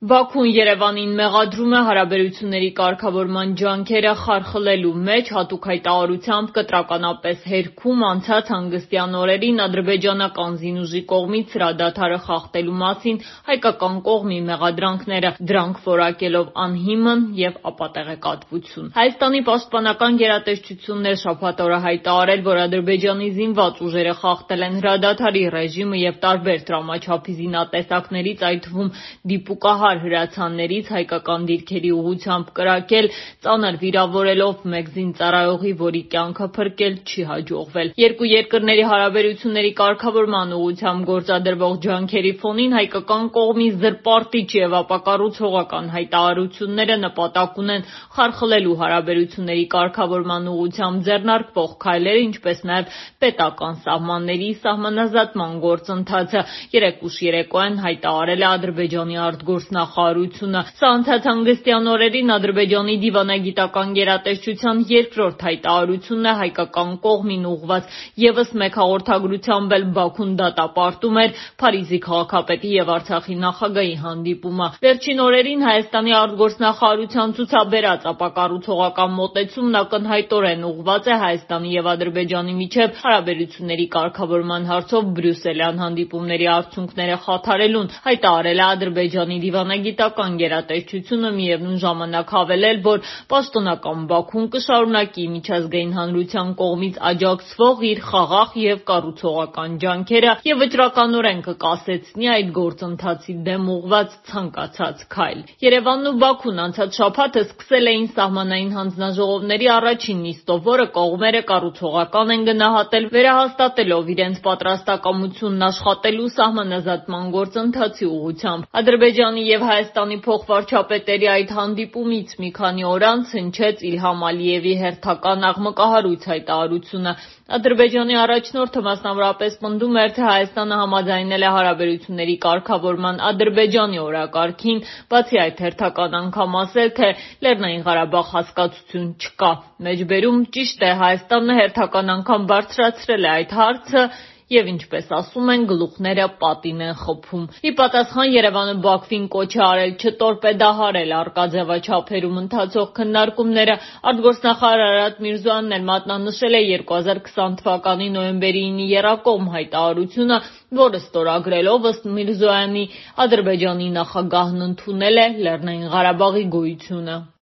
Բաքուն Երևանին մեղադրում է հարաբերությունների կարգավորման ջանքերը խարխլելու մեջ, հատուկ հայտարարությամբ կտրականապես հերքում անցած հանգստյան օրերին ադրբեջանական զինուժի կողմից հրադադարը խախտելու մասին հայկական կողմի մեղադրանքները, դրանք որակելով անհիմն և ապատեղեկատվություն։ Հայաստանի պաշտպանական գերատեսչությունն էր շաբաթ օրը հայտարարել, որ Ադրբեջանի զինված ուժերը խախտել են հրադադարի ռեժիմը և տարբեր տրամաչափի զինատեսակներից, այդ թվում դիպուկահար հրացաններից հայկական դիրքերի ուղղությամբ կրակել, ծանր վիրավորելով մեկ զինծառայողի, որի կյանքը փրկել չի հաջողվել։ Երկու երկրների հարաբերությունների կարգավորման ուղղությամբ գործադրվող ջանքերի ֆոնին հայկական կողմի զրպարտիչ և ապակառուցողական հայտարարությունները նպատակ ունեն խարխլելու հարաբերությունների կարգավորման ուղղությամբ ձեռնարկվող քայլերը, ինչպես նաև պետական սահմանների սահմանազատման գործընթացը, երեկ ուշ երեկոյան հայտարարել է Ադրբեջանի արտգործնախարարությունը։ Սա անցած հանգստյան օրերին Ադրբեջանի դիվանագիտական գերատեսչության երկրորդ հայտարարությունն է հայկական կողմին ուղղված։ Եվս մեկ հաղորդագրությամբ էլ Բաքուն դատապարտում էր Փարիզի քաղաքապետի և Արցախի նախագահի հանդիպումը։ Վերջին օրերին Հայաստանի արտգործնախարարության ցուցաբերած ապակառուցողական մոտեցումն ակնհայտորեն ուղղված է Հայաստանի և Ադրբեջանի միջև հարաբերությունների կարգավորման հարցով բրյուսելյան հանդիպումների արդյունքները խաթարելուն, հայտարարել է Ադրբեջանի դիվանագիտական գերատեսչությունը, միևնույն ժամանակ հավելել, որ պաշտոնական Բաքուն կշարունակի միջազգային հանրության կողմից աջակցվող իր խաղաղ և կառուցողական ջանքերը և վճռականորեն կկասեցնի այդ գործընթացի դեմ ուղղված ցանկացած քայլ։ Երևանն ու Բաքուն անցած շաբաթ սկսել էին սահմանային հանձնաժողովների առաջին նիստով, որը կողմերը կառուցողական են գնահատել, վերահաստատելով իրենց պատրաստակամությունն աշխատելու սահմանազատման գործընթացի ուղղությամբ։ Ադրբեջանի և Հայաստանի փոխվարչապետերի այդ հանդիպումից մի քանի օր անց հնչեց Իլհամ Ալիևի հերթական աղմկահարույց հայտարարությունը։ Ադրբեջանի առաջնորդը մասնավորապես պնդում էր, թե Հայաստանը համաձայնել է հարաբերությունների կարգավորման Ադրբեջանի օրակարգին, բացի այդ հերթական անգամ ասել, թե Լեռնային Ղարաբաղ հասկացություն չկա։ Մեջբերում ճիշտ է, Հայաստանը հերթական անգամ բարձրացրել է այդ հարցը և, ինչպես ասում են, գլուխները պատին են խփում։ Ի պատասխան Երևանը Բաքվին կոչ է արել չտորպեդահարել առկա ձևաչափերում ընթացող քննարկումները։ Արտգործնախարար Արադ Միրզոյանն էլ մատնանշել է 2020 թվականի նոյեմբերի 9-ի եռակողմ հայտարարությունը, որը ստորագրելով, ըստ Միրզոյանի, Ադրբեջանի նախագահն ընդունել է Լեռնային Ղարաբաղի գոյությունը։